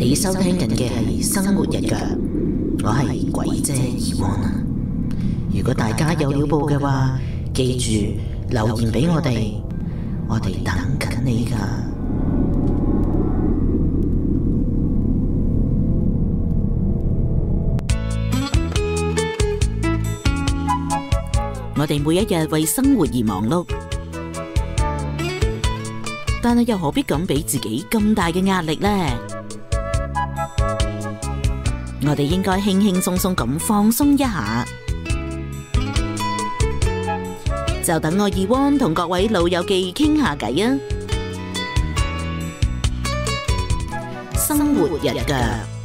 你收聽緊嘅係生活日腳，我係鬼姐Yvonne。如果大家有料報嘅話，記住留言俾我哋等緊你㗎。我哋每一日為生活而忙碌，但係又何必咁俾自己咁大嘅壓力呢？我哋應該輕輕鬆鬆咁放鬆一下，就等我Yvonne同各位老友記傾下偈啊！生活日腳。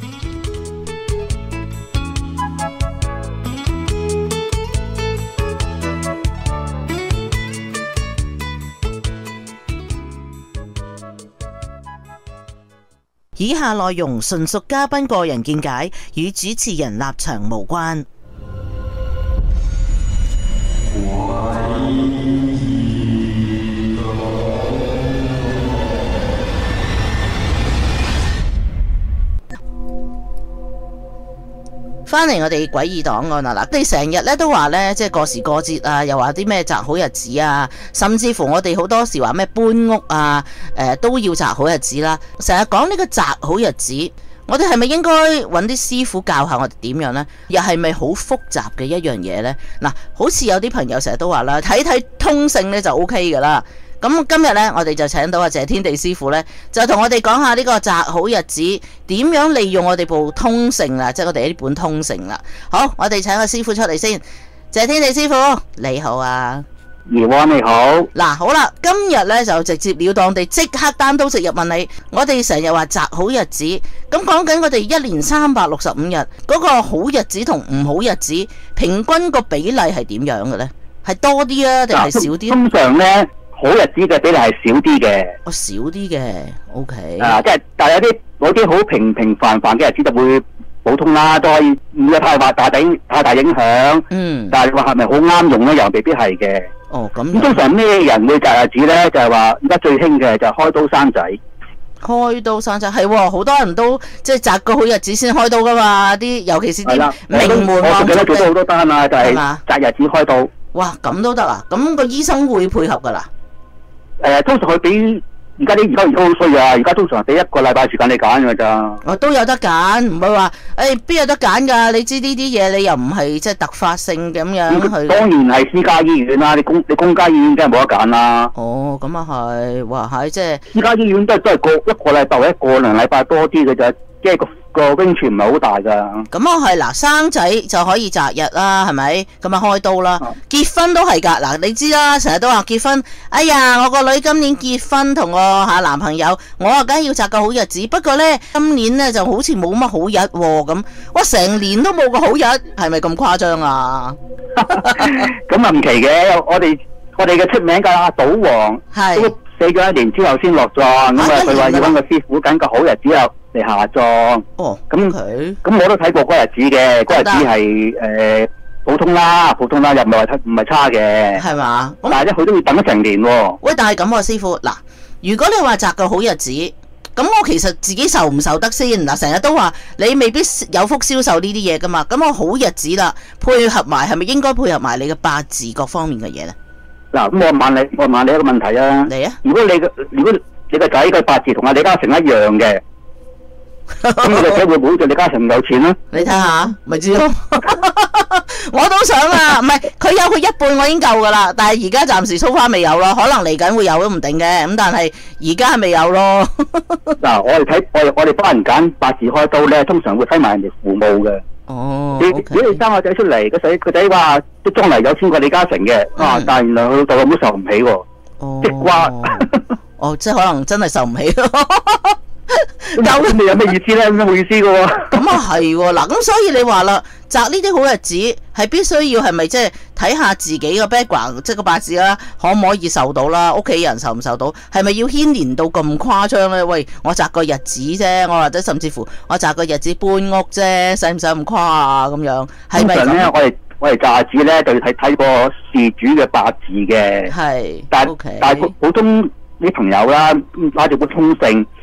以下內容純屬嘉賓個人見解，與主持人立場無關。翻嚟我哋詭異檔案啦！嗱，你成日咧都話咧，即係過時過節啊，又話啲咩擇好日子啊，甚至乎我哋好多時話咩搬屋啊，都要擇好日子啦。成日講呢個擇好日子，我哋係咪應該揾啲師傅教下我哋點樣呢？又係咪好複雜嘅一樣嘢呢？嗱，好似有啲朋友成日都話啦，睇睇通勝咧就 OK 噶啦。咁今日呢，我哋就請到阿謝天地師傅呢，就同我哋講下呢個擇好日子點樣利用我哋部通勝啦，即係我哋呢本通勝啦。好，我哋請個師傅出嚟先。謝天地師傅，你好啊。 Yvonne你好。 嗱，好啦，今日呢就直接了當地即刻單刀直入問你。我哋成日話擇好日子，咁講緊我哋1年365日嗰個好日子同唔好日子，平均個比例係點樣嘅呢？係多啲啊，定係少啲？ 通常呢，好日子嘅比例係少啲嘅。 哦，少啲嘅 ，OK。 即係但係有啲好平凡嘅日子就會普通啦，都可以唔會太大影響。嗯。但係話係咪好啱用咧？又未必係嘅。 哦，咁。 通常咩人會擇日子咧？就係話而家最興嘅就係開刀生仔。 開刀生仔係喎，好多人都即係擇個好日子先開刀噶嘛，尤其是啲名門望族嘅。我記得做咗好多單啊，就係擇日子開刀。哇，咁都得啊？咁個醫生會配合噶啦？通常佢俾而家好衰啊！而家通常俾1個禮拜時間你揀㗎咋。我都有得揀，唔係話邊有得揀㗎？你知呢啲嘢你又唔係即係突發性咁樣去。當然係私家醫院啦，你公家醫院梗係冇得揀啦。哦，咁啊係，哇係即係私家醫院都係一個禮拜或者個2禮拜多啲嘅啫，即係個 range 唔係好大噶。咁啊係嗱，生仔就可以擇日啦，係咪？咁啊開刀啦，結婚都係噶。嗱，你知啦，成日都話結婚。哎呀，我個女今年結婚同我男朋友，我啊梗係要擇個好日子。不過呢，今年呢就好似冇乜好日咁。我成年都冇個好日，係咪咁誇張啊？咁啊唔奇嘅，我哋嘅出名嘅阿賭王，都死咗1年之後先落葬。咁啊，佢話要揾個師傅揀個好日子嚟下葬。哦，咁我都睇過嗰日子嘅，嗰日子係普通啦，又唔係差嘅，係嘛？但係咧，佢都要等咗成年喎。喂，但係咁啊，師傅嗱，如果你話擇個好日子，咁我其實自己受唔受得先？嗱，成日都話你未必有福銷售呢啲嘢噶嘛。咁我好日子啦，配合埋係咪應該配合埋你嘅八字各方面嘅嘢咧？嗱，咁我問你一個問題啊。嚟啊！如果你個仔嘅八字同阿李嘉誠一樣嘅，咁你個仔會唔會好似李嘉誠有錢咧？你睇下，咪知咯。我都想啊，唔係佢有佢一半，我已經夠噶啦。但係而家暫時 so far未有咯，可能嚟緊會有都唔定嘅。咁但係而家係未有咯。嗱，我哋幫人揀八字開刀咧，通常會睇埋人哋父母嘅。哦，如果你生個仔出嚟，個仔話都將來有錢過李嘉誠嘅，但係原來佢老豆老母受唔起喎，即瓜。哦，即係可能真係受唔起咯。咁你有咩意思咧？冇意思嘅喎。咁啊係喎，嗱，咁所以你話啦，擇呢啲好日子係必須要係咪即係睇下自己嘅 background，即係個八字啦，可唔可以受到啦？屋企人受唔受到？係咪要牽連到咁誇張咧？喂，我擇個日子啫，我或者甚至乎我擇個日子搬屋啫，使唔使咁誇啊？咁樣係咪咁？通常咧，我哋擇日子咧就要睇個事主嘅八字嘅。係。但係普通啲朋友啦，拉住本通勝。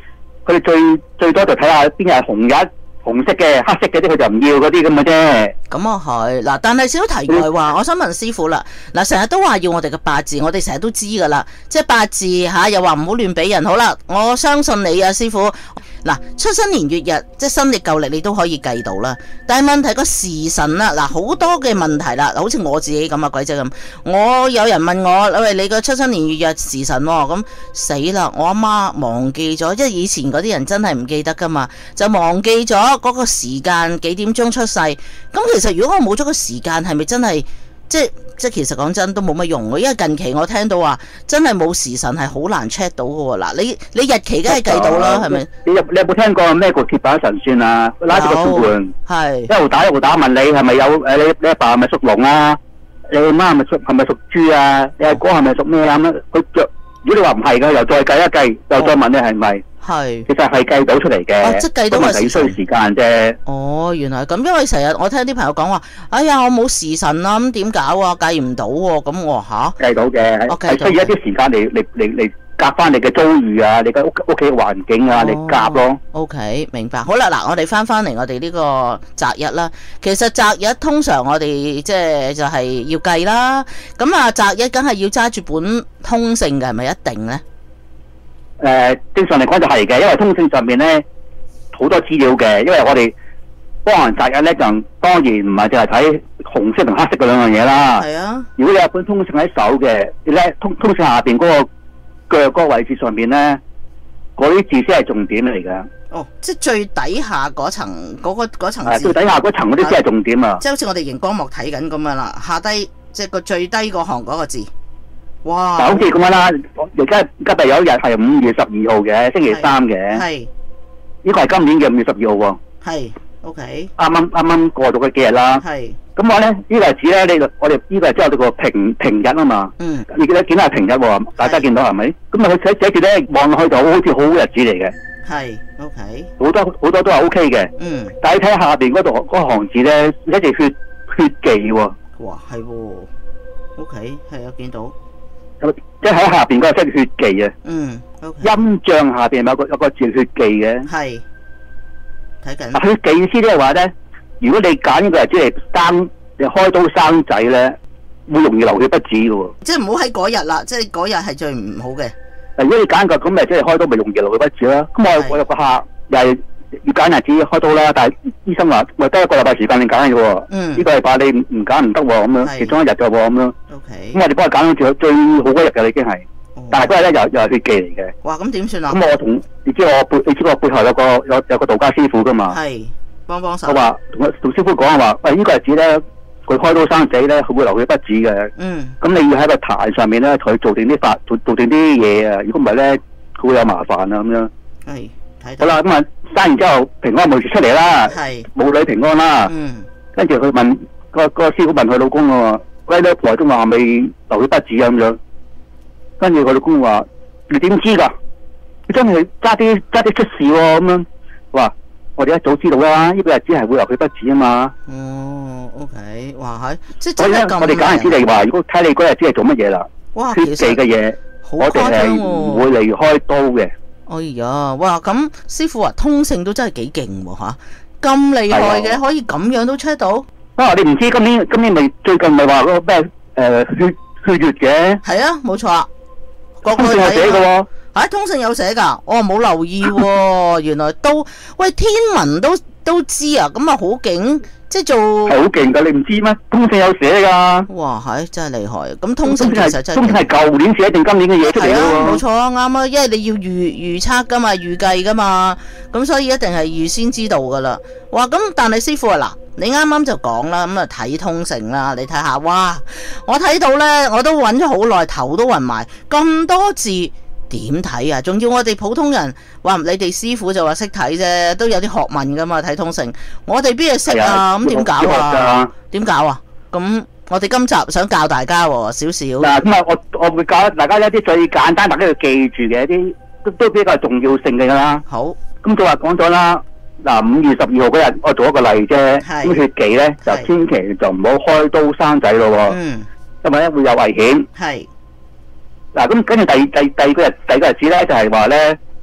佢哋最多就睇下邊日係紅日。紅色嘅、黑色嘅啲佢就唔要嗰啲咁嘅啫。 咁啊係嗱，但係少題外話，我想問師傅啦。嗱，成日都話要我哋嘅八字，我哋成日都知噶啦。即係八字吓，又話唔好亂俾人。好啦，我相信你啊，師傅。嗱，出生年月日即係新曆舊曆，你都可以計到啦。但係問題個時辰啦，嗱好多嘅問題啦，好似我自己咁啊，鬼仔咁。我有人問我，喂，你個出生年月日時辰咁死啦！我阿媽忘記咗，因為以前嗰啲人真係唔記得噶嘛，就忘記咗嗰個時間幾點鐘出世。咁其實如果我冇咗個時間，係咪真係即其實講真都冇乜用嘅？因為近期我聽到話真係冇時辰係好難 check 到嘅喎。嗱，你日期梗係計到啦，係咪？ 你有冇聽過咩叫鐵板神算啊？拉住個算盤，係一路打一路打，問你係咪有你阿爸係咪屬龍啊？你阿媽係咪屬豬啊？你阿哥係咪屬咩啊？咁佢如果你話唔係嘅，又再計一計，又再問你係咪？係，其實係計到出嚟嘅，即係計到個時間啫。 哦，原來咁，因為成日我聽啲朋友講話，哎呀，我冇時辰啦，咁點搞啊？計唔到喎，咁我話計到嘅，係需要一啲時間嚟夾翻你嘅遭遇啊，你嘅屋企環境啊，嚟夾咯。 OK， 明白。好啦，嗱，我哋翻嚟我哋呢個擇日啦。其實擇日通常我哋就係要計啦。咁啊，擇日梗係要揸住本通勝嘅，係咪一定咧？ 正常嚟講就係嘅，因為通勝上面咧好多資料嘅，因為我哋幫人擇日咧就當然唔係淨係睇紅色同黑色嗰兩樣嘢啦。係啊，如果你有本通勝喺手嘅，你咧通勝下邊嗰個腳嗰個位置上面咧，嗰啲字先係重點嚟嘅。 哦，即係最底下嗰層嗰層字。 最底下嗰層嗰啲先係重點啊！ 即係好似我哋熒光幕睇緊咁樣啦，下低即係個最低嗰行嗰個字。哇！ 好似咁樣啦，而家今日有一日係5月12號嘅星期三嘅，係呢個係今年嘅5月12號喎。係 ，OK。啱啱過咗嗰幾日啦。係。咁我咧呢個日子咧，我哋呢個係即係我哋個平日啊嘛。嗯。你見係平日喎，大家見到係咪？咁啊佢寫住咧望落去就好似好日子嚟嘅。係 ，OK。好多都係 OK 嘅。嗯。但係你睇下邊嗰行字咧，一隻血忌喎。哇，係喎。OK， 係啊，見到。即係喺下邊嗰個即係血忌啊！嗯，陰象下邊有個字血忌嘅。係睇緊。血忌意思即係話咧，如果你揀呢個日子嚟生，你開刀生仔咧，會容易流血不止嘅喎。即係唔好喺嗰日啦，即係嗰日係最唔好嘅。如果你揀個咁咪即係開刀咪容易流血不止啦。咁我有個客又係要揀日子開刀啦，但係醫生話咪得1個禮拜時間你揀嘅喎。嗯。呢個禮拜你唔揀唔得喎，咁樣其中一日嘅喎，咁樣。咁我哋幫佢揀到最好嗰日嘅已經係，但係嗰日咧又係血忌嚟嘅。哇！咁點算啊？咁我你知我背後有個道家師傅噶嘛？係幫手。我話同師傅講話，喂，呢個日子咧，佢開刀生仔咧，佢會流血不止嘅。嗯。咁你要喺個壇上面咧，同佢做定啲法，做定啲嘢啊！如果唔係咧，佢會有麻煩啊咁樣。係睇到。好啦，咁啊生完之後平安無事出嚟啦，係母女平安啦。嗯。跟住佢問個師傅問佢老公喎。喂，你婆都話未流血不止咁樣，跟住佢老公話：你點知㗎？你真係揸啲出事喎咁樣。話我哋一早知道啦，呢個日子係會流血不止啊嘛。哦 ，OK， 哇係，即係真係咁。我哋揀日子嚟話，如果睇你嗰日子係做乜嘢啦？哇，血忌嘅嘢，我哋係唔會離開刀嘅。哎呀，哇！咁師傅話通勝都真係幾勁喎嚇，咁厲害嘅可以咁樣都 check 到。啊！你唔知今年咪最近咪話嗰個咩血月嘅？係啊，冇錯啊，通勝有寫嘅喎。喺通勝有寫㗎，我冇留意喎。原來都喂天文都知啊，咁啊好勁，即係做係好勁㗎。你唔知咩？通勝有寫㗎。哇！係真係厲害。咁通勝其實真係通勝係舊年寫定今年嘅嘢出嚟㗎喎。冇錯啊，啱啊，因為你要預測㗎嘛，預計㗎嘛，咁所以一定係預先知道㗎啦。哇！咁但係師傅啊嗱。你啱啱就講啦，咁啊睇通勝啦，你睇下，哇！我睇到呢，我都揾咗好耐，頭都暈埋，咁多字點睇啊？仲要我哋普通人話，你哋師傅就話識睇啫，都有啲學問噶嘛，睇通勝，我哋邊係識啊？咁點搞啊？點搞啊？咁我哋今集想教大家喎，少少。嗱，咁啊，我會教大家一啲最簡單，大家要記住嘅一啲都比較重要性嘅啦。好，咁就話講咗啦。嗱，5月12號嗰日，我做一個例啫。咁血忌咧，就千祈就唔好開刀生仔咯喎。嗯。因為咧會有危險。係。嗱，咁跟住第二個日子咧，就係話咧，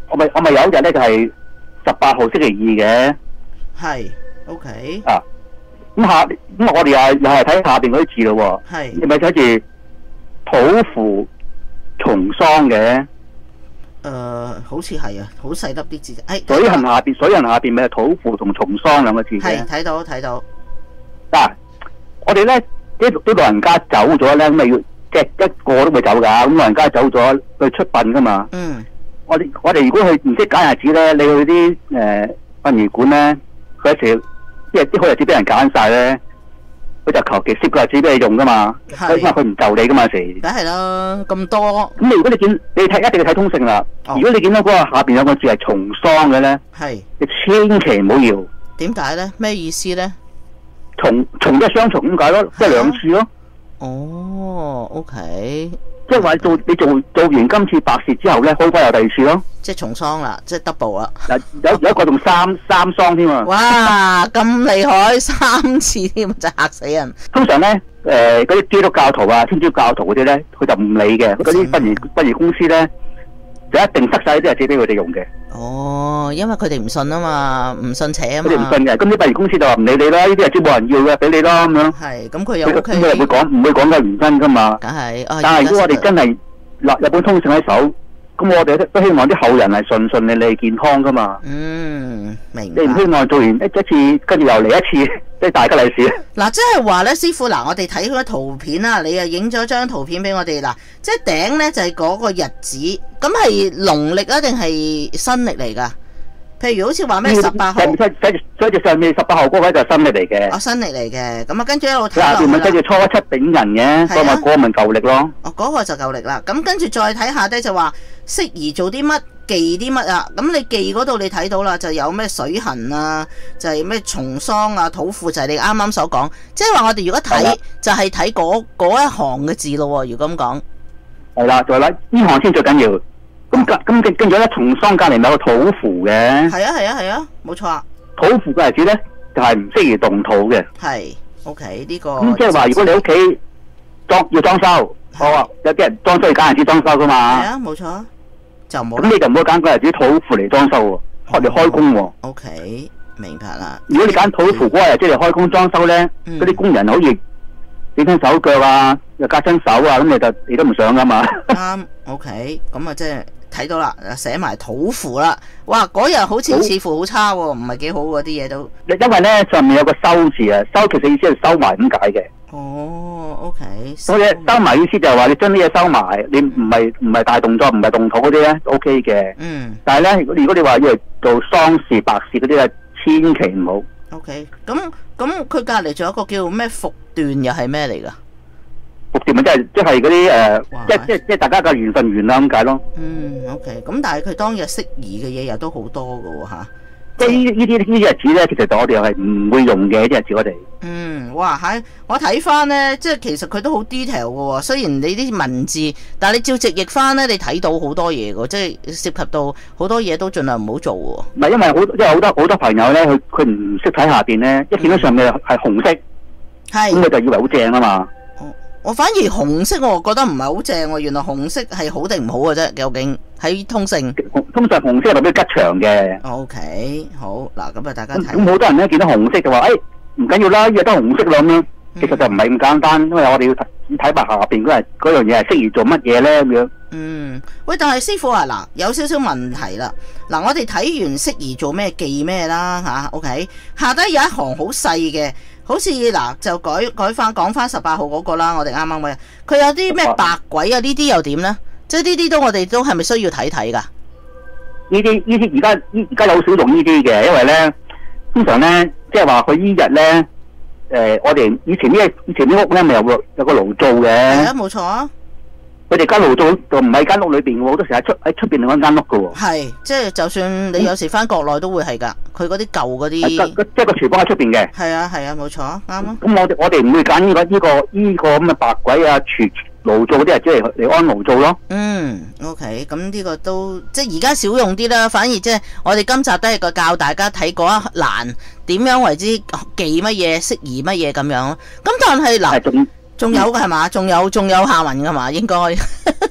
我咪有一日咧就係18號星期2嘅。 係 OK。 咁我哋又係睇下邊嗰啲字咯。 係。 你咪睇住土符重喪嘅。 好似係啊，好細粒啲字。 水痕下邊咪係土符同重喪兩個字嘅。 係睇到。 嗱，我哋咧啲老人家走咗咧，咁咪要即係一個都會走噶。咁老人家走咗去出殯噶嘛。我哋如果去唔識揀日子咧，你去啲殯儀館咧，佢一時即係啲好日子俾人揀晒咧，佢就求其攝個日子俾你用噶嘛。因為佢唔就你噶嘛時。梗係啦，咁多。咁如果你一定要睇通勝啦。如果你見到嗰個下邊有個字係重喪嘅咧，你千祈唔好要。點解咧？咩意思咧？重即係雙重咁解咯，即係2次咯。 OK。 即係話你做完今次白事之後咧，好快有第2次咯。 即係重喪啦，即係 double 啦。 有一個仲三喪添啊！ 哇，咁厲害，3次添，真係嚇死人。 通常咧，嗰啲基督教徒啊、天主教徒嗰啲咧，佢就唔理嘅。嗰啲殯儀公司咧，就一定塞晒啲日子俾佢哋用嘅。 因為佢哋唔信啊嘛，唔信邪啊嘛。 佢哋唔信嘅，咁啲殯儀公司就話唔理你啦，呢啲日子冇人要嘅，俾你啦咁樣。 係，咁佢又 OK。 咁佢唔會講個原因噶嘛。 梗係。 但係如果我哋真係立日本通勝喺手，咁我哋都希望啲後人係順利健康噶嘛。 明白。 你唔希望做完一次，跟住又嚟一次，即係大吉利是。 嗱，即係話咧，師傅嗱，我哋睇嗰啲圖片啦，你又影咗張圖片俾我哋嗱，即係頂咧就係嗰個日子，咁係農曆啊定係新曆嚟噶？譬如好似話咩18號， 寫住上面18號嗰位就係新曆嚟嘅。 新曆嚟嘅，咁啊跟住一路睇落去啦。下邊咪寫住初7丙寅嘅，嗰個咪舊曆咯。 嗰個就舊曆啦。咁跟住再睇下低就話適宜做啲乜，忌啲乜啊？咁你忌嗰度你睇到啦，就有咩水痕啊，就係咩重喪啊、土符，就係你啱啱所講。即係話我哋如果睇就係睇嗰一行嘅字咯。如果咁講， 係啦，就係啦，呢行先最緊要。咁跟住咧，重喪隔離有個土符嘅。 係啊，冇錯啊。 土符嘅日子咧，就係唔適宜動土嘅。 係 OK 呢個。 咁即係話，如果你屋企要裝修，有啲人裝修要揀日子裝修噶嘛。係啊，冇錯。就冇。 咁你就唔好揀嗰日子土符嚟裝修喎，嚟開工喎。 OK，明白啦。 如果你揀土符嗰日即係開工裝修咧，嗰啲工人好似整親手腳啊，又割親手啊，咁你都唔想噶嘛。 啱 OK，咁啊即係。睇到啦，寫埋土符啦，哇！嗰日好似似乎好差喎，唔係幾好嗰啲嘢都。因為咧上面有個收字啊，收其實意思係收埋咁解嘅。OK。所以收埋意思就係話你將啲嘢收埋，你唔係大動作，唔係動土嗰啲咧 OK 嘅。但係咧，如果你話要嚟做喪事、白事嗰啲咧，千祈唔好。OK。咁佢隔離仲有一個叫咩復斷，又係咩嚟㗎？復斷咪即係嗰啲即係大家嘅緣分完啦咁解咯。OK， 咁但係佢當日適宜嘅嘢又都好多㗎喎嚇。即係呢啲日子咧，其實我哋係唔會用嘅啲日子我哋。哇我睇翻咧，即係其實佢都好 detail 㗎喎。雖然你啲文字，但係你照直譯翻咧，你睇到好多嘢㗎，即係涉及到好多嘢都盡量唔好做喎。唔係因為好多朋友咧，佢唔識睇下邊咧，一見到上面係紅色，咁佢就以為好正啊嘛。我反而紅色我覺得唔係好正喎，原來紅色係好定唔好嘅啫，究竟喺通勝。通常紅色係代表吉祥嘅。OK， 好嗱，咁啊大家睇。咁好多人咧見到紅色就話，唔緊要啦，呢日都紅色啦咁樣。其實就唔係咁簡單，因為我哋要睇埋下邊嗰樣嘢係適宜做乜嘢咧咁樣。喂，但係師傅啊，嗱，有少少問題啦。嗱，我哋睇完適宜做咩忌咩啦吓 ，OK， 下底有一行好細嘅。好似嗱就改翻講翻18號嗰個啦，我哋啱啱佢有啲咩白鬼啊？呢啲又點咧？即係呢啲都我哋都係咪需要睇睇噶？呢啲而家有少用呢啲嘅，因為咧通常咧即係話佢呢日咧我哋以前啲屋咧咪有個爐灶嘅。係啊，冇錯啊。佢哋間爐灶就唔喺間屋裏邊嘅，好多時喺出邊另一間屋嘅喎。係，即係就算你有時翻國內都會係㗎。佢嗰啲舊嗰啲，即係個廚房喺出邊嘅。係啊，冇錯，啱啊。咁我哋唔會揀呢個咁嘅白鬼啊、爐灶嗰啲，即係嚟安爐灶咯。OK， 咁呢個都即係而家少用啲啦。反而即係我哋今集都係個教大家睇嗰一欄點樣為之忌乜嘢、適宜乜嘢咁樣咯。咁但係嗱。仲有嘅係嘛？仲有下文嘅嘛？應該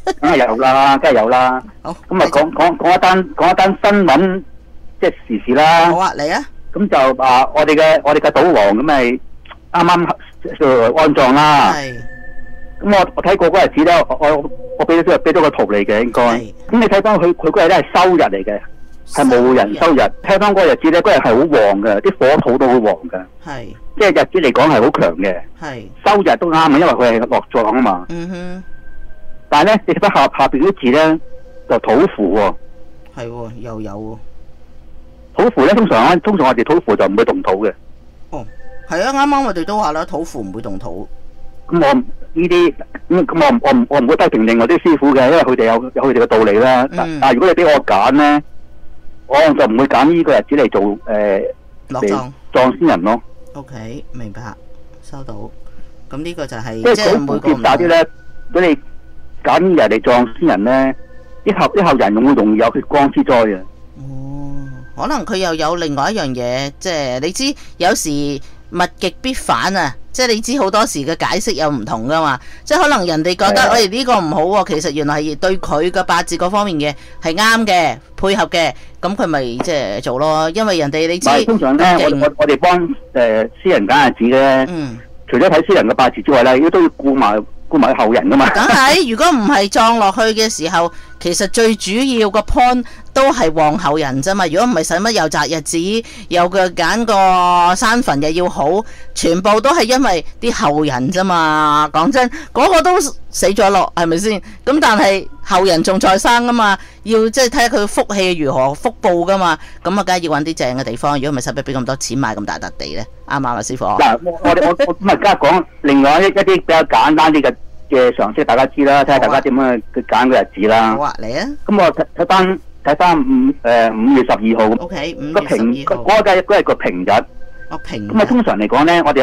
梗係有啦，梗係有啦。 好， 咁啊講一單新聞，即係時事啦。 好啊，嚟啊！ 咁就我哋嘅賭王咁咪啱啱安葬啦。係。咁我睇過嗰日子咧，我俾咗個圖嚟嘅應該。係。咁你睇翻佢嗰日咧係收日嚟嘅，係無人收日。睇翻嗰日子咧，嗰日係好旺嘅，啲火土都好旺嘅。係。即係日子嚟講係好強嘅。係。收日都啱啊，因為佢係落葬啊嘛。嗯哼。但係咧，你睇翻下邊啲字咧，就土符喎。係喎，又有喎。土符咧，通常我哋土符就唔會動土嘅。哦，係啊，啱啱我哋都話啦，土符唔會動土。咁我呢啲咁我唔會批評另外啲師傅嘅，因為佢哋有佢哋嘅道理啦。但係如果你俾我揀咧，我就唔會揀呢個日子嚟做落葬先人咯。OK， 明白，收到。咁呢個就係即係每個唔同啲咧，俾你揀人嚟葬先人咧，啲後人會容易有血光之災嘅。哦，可能佢又有另外一樣嘢，即係你知有時物極必反啊！即係你知好多時嘅解釋有唔同噶嘛，即係可能人哋覺得喂呢個唔好喎，其實原來係對佢嘅八字嗰方面嘅係啱嘅，配合嘅，咁佢咪即係做咯。因為人哋你知通常咧，我哋幫私人揀日子咧，除咗睇私人嘅八字之外咧，都要顧埋後人噶嘛。梗係，如果唔係葬落去嘅時候，其實最主要個 point 都係旺後人啫嘛。如果唔係使乜又擇日子，又嘅揀個山墳又要好，全部都係因為啲後人啫嘛。講真，嗰個都死咗落，係咪先？咁但係後人仲在生啊嘛，要即係睇下佢福氣如何，福報噶嘛。咁啊，梗係要揾啲正嘅地方。如果唔係，使乜俾咁多錢買咁大笪地咧？啱唔啱啊，師傅？嗱，我咁啊，而家講另外一啲比較簡單啲嘅常識，大家知啦，睇下大家點樣去揀個日子啦。好啊，嚟啊！咁我睇翻5月12號。O.K. 5月12號。嗰日個平日。哦，平日。咁啊，通常嚟講咧，我哋有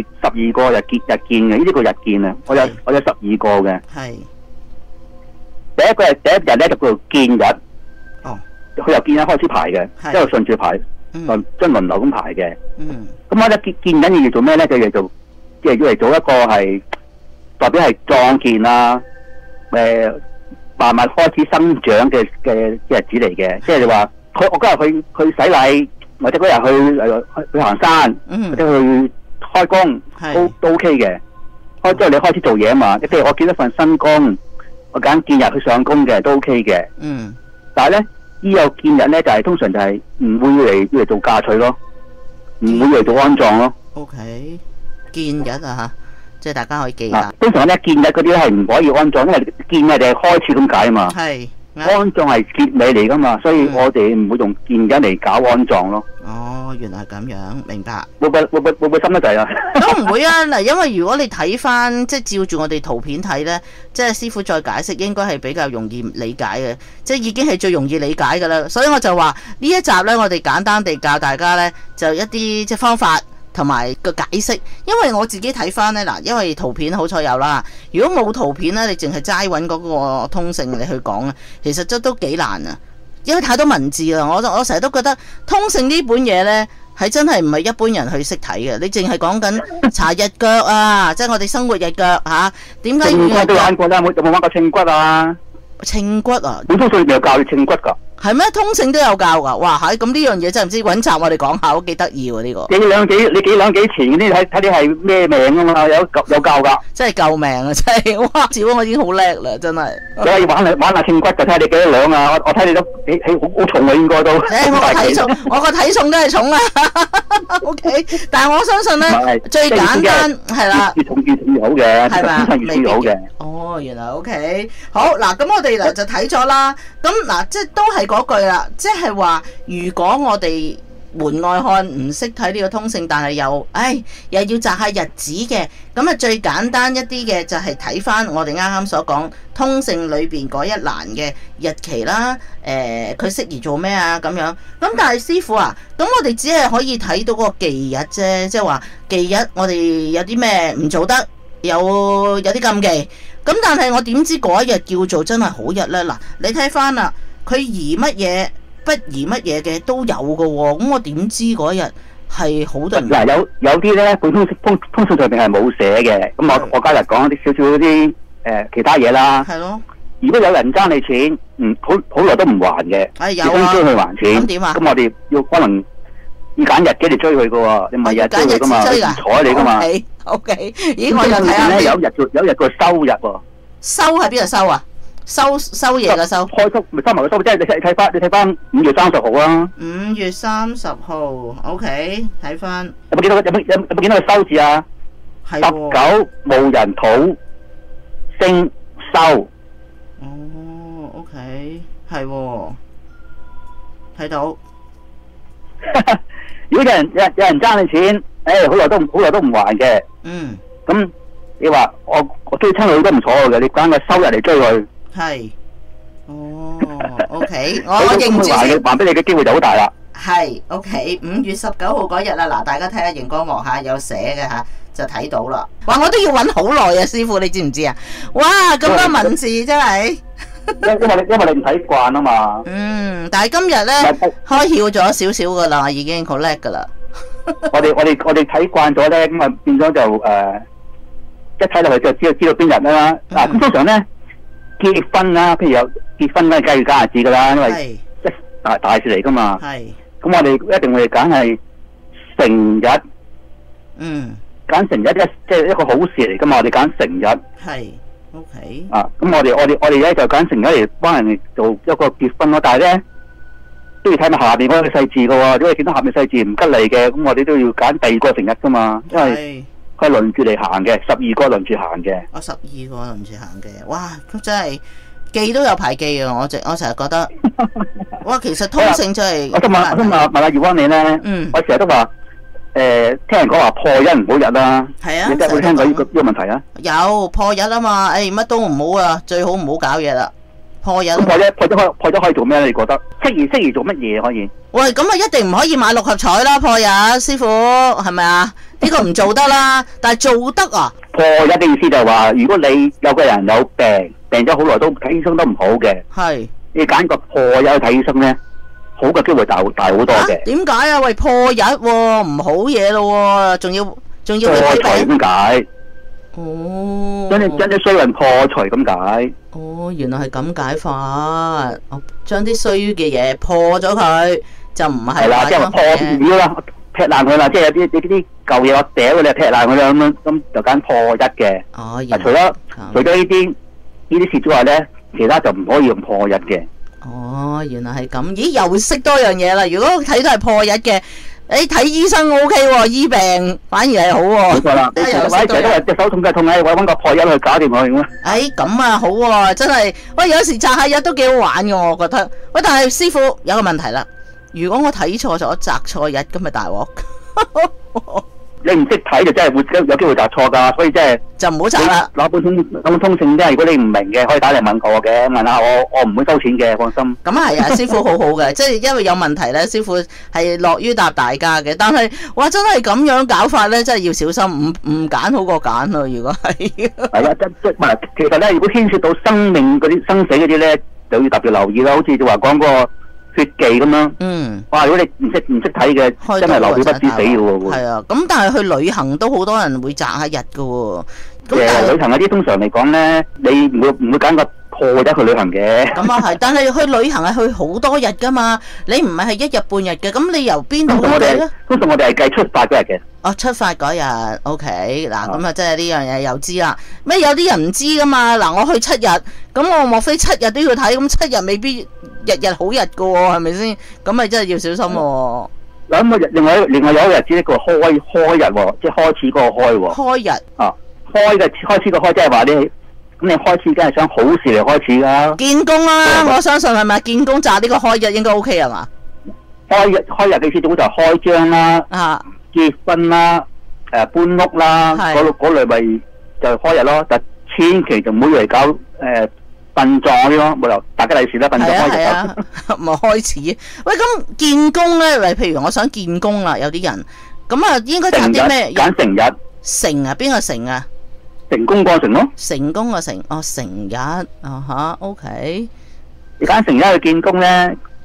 12個日見嘅，呢啲叫日見啊。我有12個嘅。係。第一日咧就叫做見日。哦。佢由見日開始排嘅，一路順住排，即係輪流咁排嘅。嗯。咁我咧見日要做咩咧？就要嚟做一個係。代表係壯健啊，慢慢開始生長嘅日子嚟嘅，即係你話我今日去洗禮，或者嗰日去行山，或者去開工都 OK 嘅。開之後你開始做嘢啊嘛，譬如我見一份新工，我揀見日去上工嘅都 OK 嘅。嗯。但係咧，呢個見日咧就係通常就係唔會要嚟做嫁娶咯，唔會嚟做安葬咯。OK， 見日啊嚇。即係大家可以記下。通常咧見日嗰啲係唔可以安葬，因為見日係開始咁解啊嘛。係。安葬係結尾嚟噶嘛，所以我哋唔會用見日嚟搞安葬咯。哦，原來係咁樣，明白。會唔會深得滯啊？都唔會啊！嗱，因為如果你睇翻即係照住我哋圖片睇咧，即係師傅再解釋，應該係比較容易理解嘅，即係已經係最容易理解噶啦。所以我就話呢一集咧，我哋簡單地教大家咧，就一啲即係方法。同埋個解釋，因為我自己睇翻呢，嗱，因為圖片好彩有啦。如果冇圖片呢，你淨係齋揾嗰個通勝你去講咧，其實都幾難啊，因為太多文字啦。我成日都覺得通勝呢本嘢呢，係真係唔係一般人去識睇嘅。你淨係講緊查日腳啊，即係我哋生活日腳嚇，點解要都玩過啦？有冇玩過稱骨啊？稱骨啊？本通勝咪有教你稱骨㗎。係咩？通勝都有教噶，哇！咁呢樣嘢真係唔知揾集我哋講下都幾得意喎呢個。你幾兩幾錢嗰啲睇你係咩命啊嘛？有教噶。真係救命啊！真係哇！小我已經好叻啦，真係。你可以玩下稱骨㗎，睇下你幾多兩啊！我睇你都好重啊，應該都。我個體重都係重啊。OK， 但係我相信咧，最簡單係啦。越重越好嘅，係咪？越好嘅。哦，原來 OK。好嗱，咁我哋嗱就睇咗啦。咁嗱，即係都係。嗰句啦，即係話，如果我哋門外漢唔識睇呢個通勝，但係又要擇下日子嘅，咁啊最簡單一啲嘅就係睇翻我哋啱啱所講通勝裏邊嗰一欄嘅日期啦，佢適宜做咩啊咁樣。咁但係師傅啊，咁我哋只係可以睇到嗰個忌日啫，即係話忌日我哋有啲咩唔做得，有啲禁忌。咁但係我點知嗰一日叫做真係好日呢？嗱，你睇翻啦。佢宜乜嘢不宜乜嘢嘅都有嘅喎，咁我點知嗰日係好多人？嗱，有啲咧，本通勝上邊係冇寫嘅，咁我今日講啲少少啲其他嘢啦。係咯。 如果有人爭你錢，好耐都唔還嘅， 你想追佢還錢， 咁點啊？ 咁我哋要可能要揀日幾嚟追佢嘅喎，你唔係日追佢噶嘛，唔睬你噶嘛。 O K， 咦，我又睇下咧，有日個收日喎。 收喺邊度收啊？收嘢嘅收。 開收咪收埋個收，即係你睇翻5月30號啊。 5月30號 ，O K， 睇翻。 有冇見到個收字啊？19冇人土升收。 哦 ，OK， 係喎，睇到。 如果有人爭你錢，好耐都唔還嘅。 嗯。 咁你話我追親佢都唔錯嘅，你揀個收入嚟追佢。 係。哦 ，OK， 我認住先。 還俾你嘅機會就好大啦。 係 ，OK， 5月19號嗰日啦，嗱，大家睇下熒光幕下有寫嘅吓，就睇到啦。哇，我都要揾好耐啊，師傅，你知唔知啊？哇，咁多文字真係。 因為你唔睇慣啊嘛。 但係今日咧開竅咗少少噶啦，已經好叻噶啦。 我哋睇慣咗咧，咁啊變咗就一睇落去就知道邊日啦。嗱，咁通常咧結婚啦，譬如有結婚咧，梗係要揀日子噶啦，因為即係大事嚟噶嘛。係。咁我哋一定會揀係成日。揀成日即係一個好事嚟噶嘛，我哋揀成日。係。OK。咁我哋咧就揀成日嚟幫人哋做一個結婚咯，但係咧都要睇埋下邊嗰個細字噶喎。如果你見到下面細字唔吉利嘅，咁我哋都要揀第2個成日噶嘛，因為佢係輪住嚟行嘅，12個輪住行嘅。12個輪住行嘅， 哇！真係記都有排記啊！我成日覺得，哇！其實通勝真係。 我想問下葉安你咧，我成日都話。聽人講話破一唔好日啦，係啊，你真係會聽到呢個問題啊？ 有破日啊嘛，乜都唔好啊，最好唔好搞嘢啦。破日。 破咗可以做咩咧？你覺得？適宜做乜嘢可以？ 喂，咁啊一定唔可以買6合彩啦，破日，師傅係咪啊？呢個唔做得啦，但係做得啊。 破日嘅意思就係話，如果你有個人有病咗好耐都睇醫生都唔好嘅，係你揀個破日去睇醫生咧。好嘅機會大好多嘅。點解啊？ 喂，破日喎，唔好嘢咯喎，仲要破財咁解。 哦。 將啲衰運破財咁解。 哦，原來係咁解法。將啲衰嘅嘢破咗佢，就唔係。係啦，即係破咗啦， 劈爛佢啦，即係有啲舊嘢我掉佢，你劈爛佢啦，咁就揀破日嘅。 哦， 除咗呢啲事之外咧，其他就唔可以用破日嘅。 哦，原來係咁，咦，又識多樣嘢啦！如果睇到係破日嘅，睇醫生 O K 喎，醫病反而係好喎。冇錯啦，你成日都話隻手痛嘅痛咧，揾個破日去搞掂佢咁啊！咁啊好喎，真係，喂，有時擇下日都幾好玩嘅，我覺得。喂，但係師傅有個問題啦，如果我睇錯咗擇錯日，咁咪大鑊。你唔識睇就真係會有機會擇錯噶，所以就唔好擇啦。攞本通勝啫，如果你唔明嘅，可以打嚟問我嘅，問下我唔會收錢嘅，放心。咁係啊，師傅好好嘅，即係因為有問題咧，師傅係樂於答大家嘅。但係哇，真係咁樣搞法咧，真係要小心，唔揀好過揀咯。如果係係啦，其實咧，如果牽涉到生命嗰啲生死嗰啲咧，就要特別留意啦。好似就話講個血記咁樣，哇！如果你唔識睇嘅，真係流血不止死嘅喎。係啊，咁但係去旅行都好多人會擇下日嘅喎。咁旅行嗰啲通常嚟講咧，你唔會揀個破日去旅行嘅。咁啊係，但係去旅行係去好多日㗎嘛，你唔係1日半日嘅，咁你由邊度去咧？通常我哋係計出發嗰日嘅。哦，出發嗰日 ，OK， 嗱，咁啊，即係呢樣嘢又知啦。咩有啲人唔知㗎嘛？嗱，我去7日，咁我莫非7日都要睇？咁7日未必日日好日㗎喎，係咪先？咁咪真係要小心喎。咁另外有一日只係個開日喎，即係開始嗰個開喎。開日啊，開始個開，即係話你開始梗係想好事嚟開始㗎。見工啦，我相信係咪見工擇呢個開日應該 OK 係嘛？開日嘅意思總就係開張啦。結婚啦，搬屋啦，嗰類咪就開日咯，但千祈就唔好嚟搞殯葬嗰啲咯，冇留大家利是啦，殯葬開日咪開始。喂，咁見工咧，譬如我想見工啦，有啲人咁啊，應該揀啲咩？揀成日。成啊？邊個成啊？成功個成咯。成功個成，哦，成日，OK。你揀成日去見工咧，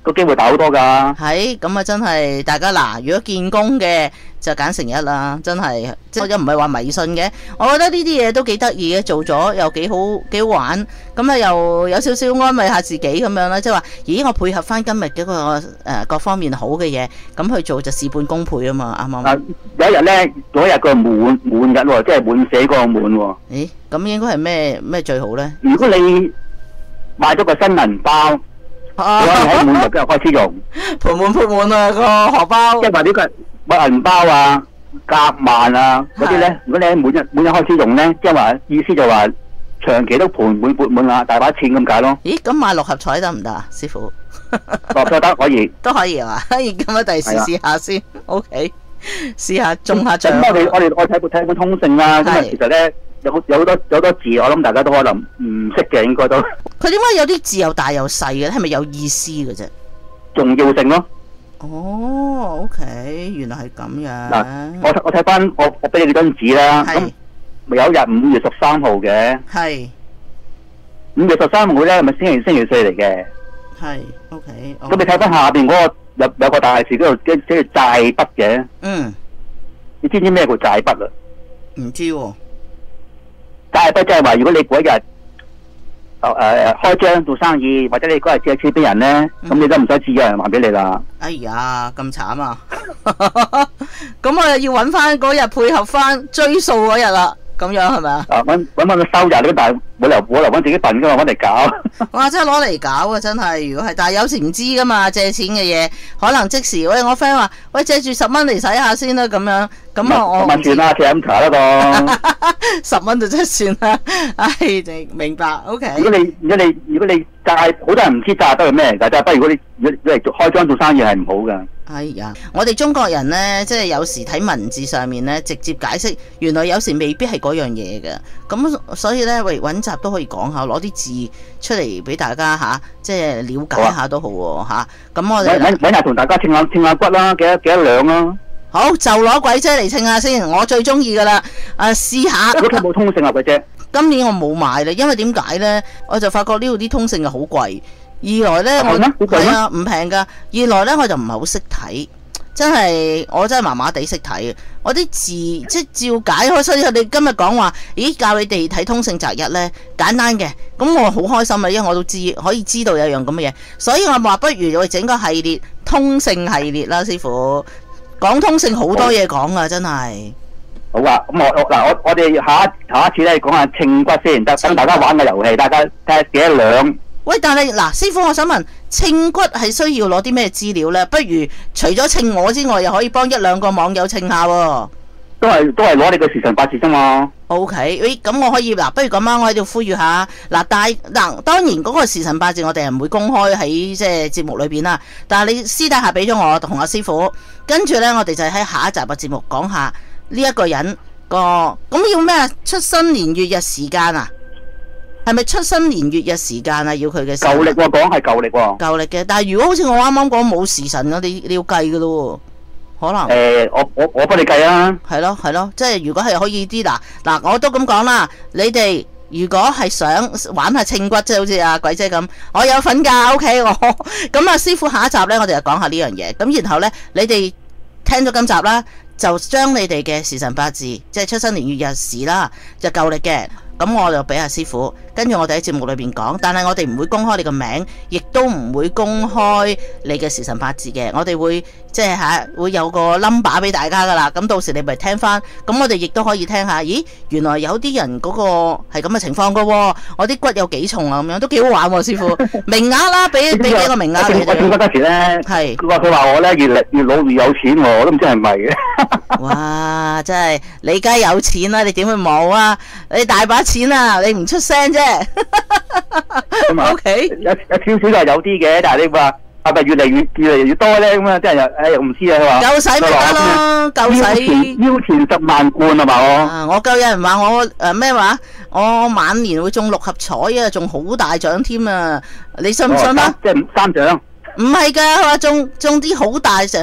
個機會大好多㗎。 係咁啊，真係大家嗱，如果見工嘅就揀成一啦，真係即係又唔係話迷信嘅。我覺得呢啲嘢都幾得意嘅，做咗又幾好玩，咁啊又有少少安慰下自己咁樣啦，即係話咦我配合翻今日嘅個各方面好嘅嘢，咁去做就事半功倍啊嘛，啱唔啱？ 有一日咧，嗰日個滿日喎，即係滿寫個滿喎。 咦？咁應該係咩最好咧？ 如果你買咗個新銀包，如果你喺滿日嗰日開始用， 盤滿啊個荷包。 即係話呢個買銀包啊、夾萬啊嗰啲咧，如果你喺滿日開始用咧，即係話意思就話長期都盤滿缽滿啊，大把錢咁解咯。 咦？咁買六合彩得唔得啊，師傅？ 六合彩得可以， 都可以係嘛？咁啊，第時試下先。OK， 試下中下獎。 咁我睇本通勝啦。咁啊，其實咧有好多字，我諗大家都可能唔識嘅，應該都。 佢點解有啲字又大又細嘅？係咪有意思嘅啫？ 重要性咯。 哦 ，OK， 原來係咁樣。 嗱，我睇翻我俾你張紙啦。咁咪有日5月13號嘅。係。5月13號咧，係咪星期四嚟嘅？ 係 ，OK。 咁你睇翻下邊嗰個有個大字嗰度，即係債筆嘅。嗯。你知唔知咩叫債筆啊？ 唔知喎。 債筆即係話，如果你嗰一日開張做生意，或者你嗰日借錢俾人咧，咁你都唔使指有人還俾你啦。 哎呀，咁慘啊！咁我又要揾翻嗰日配合翻追數嗰日啦。咁樣係咪啊？ 揾翻個收入呢，但係冇理由揾自己笨噶嘛，揾嚟搞。 哇！真係攞嚟搞啊！真係，如果係，但係有時唔知噶嘛，借錢嘅嘢可能即時。喂，我 friend 話：喂，借住10蚊嚟使下先啦，咁樣。咁啊，我10蚊算啦，借飲茶啦個。 10蚊就真係算啦。唉，明白。OK。 如果你債，好多人唔知債都係咩嚟㗎？債不如果你開張做生意係唔好㗎。 哎呀，我哋中國人呢，即係有時睇文字上面呢，直接解釋，原來有時未必係嗰樣嘢嘅。咁所以呢，喂，揾集都可以講下，攞啲字出嚟俾大家吓，即係了解一下都好喎吓。咁我哋揾日同大家稱下骨啦，幾多兩啊？ 好，就攞鬼姐嚟稱下先，我最中意噶啦。試下。 嗰套冇通勝啊，鬼姐。 今年我冇買啦，因為點解呢？我就發覺呢度啲通勝係好貴。二來呢，我係啊唔平噶。二來呢，我就唔係好識睇，我真係麻麻地識睇。我啲字即係照解，所以我哋今日講話，咦教你哋睇通勝擇日呢，簡單嘅，咁我好開心啊，因為我都可以知道有樣咁嘅嘢，所以我話不如我哋整個系列通勝系列啦，師傅講通勝好多嘢講啊，真係。 好啊，咁我哋下一次咧講下稱骨先，等大家玩個遊戲，大家睇下幾多兩。 喂，但係嗱，師傅，我想問稱骨係需要攞啲咩資料呢？不如除咗稱我之外，又可以幫1-2個網友稱下喎。 都係攞你個時辰八字啫嘛。 OK， 咁我可以嗱，不如咁啊，我喺度呼籲下嗱，當然嗰個時辰八字我哋係唔會公開喺即係節目裏邊啦。但係你私底下俾咗我同阿師傅，跟住呢，我哋就喺下一集嘅節目講下呢一個人咁要咩出生年月日時間啊？係咪出生年月日時間啊？要佢嘅舊曆喎，講係舊曆喎。 舊曆嘅，但係如果好似我啱啱講冇時辰，你要計噶咯，可能。 我幫你計啊。係咯，即係如果係可以啲嗱，我都咁講啦。你哋如果係想玩下稱骨，即係好似阿鬼姐咁，我有份噶 ，OK 我。咁啊，師傅下一集呢，我哋就講下呢樣嘢。咁然後呢，你哋聽咗今集啦，就將你哋嘅時辰八字，即係出生年月日時啦，就舊曆嘅。咁我就俾阿師傅，跟住我哋喺節目裏邊講，但係我哋唔會公開你個名，亦都唔會公開你嘅時辰八字嘅，我哋會即係會有個 number 俾大家噶啦，咁到時你咪聽翻，咁我哋亦都可以聽下，咦，原來有啲人嗰個係咁嘅情況噶，我啲骨有幾重啊，咁樣都幾好玩喎，師傅，名額啦，俾幾個名額你哋。我稱骨嗰時咧，係佢話我咧越老越有錢喎，我都唔知係咪嘅。 哇，真係你梗係有錢啦，你點會冇啊？你大把錢啊，你唔出聲啫。O K， 有少少就有啲嘅，但係你話係咪越嚟越多咧？咁啊，啲人又唔知啊。佢話夠使咪得咯，夠使。 腰纏10萬貫啊嘛我夠有人話我咩話？我晚年會中6合彩啊，仲好大獎添啊！你信唔信啊？ 即係3獎。 唔係噶，佢話中啲好大，成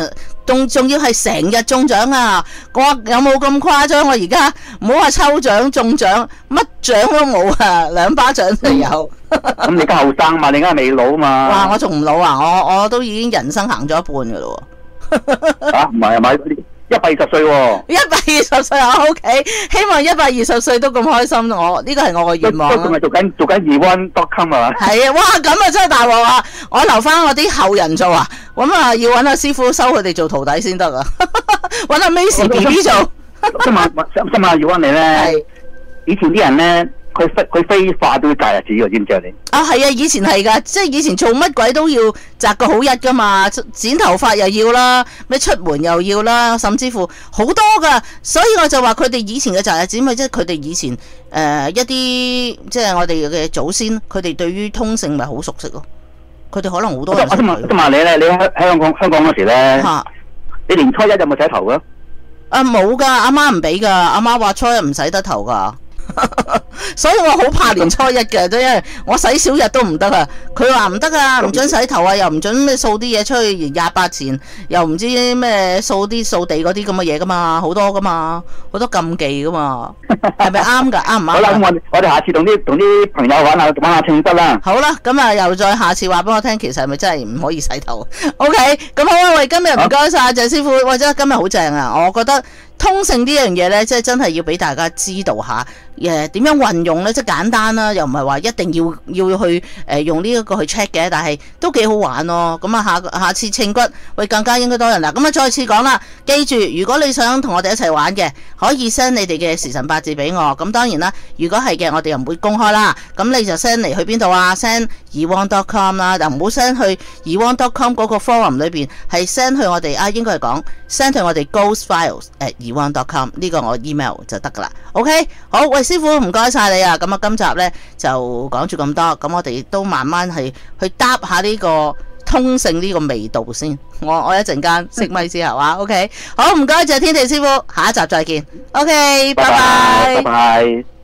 仲要係成日中獎啊！我有冇咁誇張？我而家唔好話抽獎中獎，乜獎都冇啊，2巴掌就有。 咁你而家後生嘛，你而家未老嘛？ 哇！我仲唔老啊？我都已經人生行咗一半噶咯。 啊，唔係咪120歲喎 ？120歲啊 ，OK， 希望120歲都咁開心。呢個係我嘅願望。 都仲係做緊 Ewan.com 啊？ 係啊，哇！咁啊真係大鑊啊！我留翻我啲後人做啊，咁啊要揾阿師傅收佢哋做徒弟先得啊，揾阿 Macy BB 做。 想問 Ewan 你咧，以前啲人咧。佢非法都要擇日子嘅，知唔知啊你？ 啊係啊，以前係噶，即係以前做乜鬼都要擇個好日噶嘛，剪頭髮又要啦，咩出門又要啦，甚至乎好多噶，所以我就話佢哋以前嘅擇日子咪即係佢哋以前一啲即係我哋嘅祖先，佢哋對於通勝咪好熟悉咯，佢哋可能好多人。 我想問你咧，你喺香港嗰時咧，你年初一有冇洗頭噶？ 啊冇噶，阿媽唔俾噶，阿媽話初一唔洗得頭噶。所以我好怕年初一嘅，都因為我洗少日都唔得啊！佢話唔得啊，唔准洗頭啊，又唔准咩掃啲嘢出去28前，又唔知咩掃地嗰啲咁嘅嘢噶嘛，好多噶嘛，好多禁忌噶嘛，係咪啱噶？啱唔啱？ 好啦，我哋下次同啲朋友玩下慶祝啦。 好啦，咁啊又再下次話俾我聽，其實係咪真係唔可以洗頭 ？OK， 咁好啊！喂，今日唔該晒鄭師傅，或者今日好正啊！我覺得通勝呢樣嘢咧，即係真係要俾大家知道下。點樣運用咧？即係簡單啦，又唔係話一定要去用呢一個去 check 嘅，但係都幾好玩咯。咁啊，下次稱骨會更加應該多人啦。咁啊，再次講啦，記住如果你想同我哋一齊玩嘅，可以 send 你哋嘅時辰八字俾我。咁當然啦，如果係嘅，我哋又唔會公開啦。咁你就 send 嚟去邊度啊 ？send Ewan.com 啦，就唔好 send 去 Ewan.com 嗰個 forum 裏邊，係 send 去我哋應該係講 send 去我哋 ghostfiles@Ewan.com 呢個我 email 就得噶啦。OK， 好，喂師傅唔該晒你啊。咁啊，今集呢就講住咁多，咁我哋都慢慢係去搭下呢個通勝呢個味道先。我一陣間熄咪之後啊 ，OK， 好唔該謝天地師傅，下一集再見。OK， 拜拜。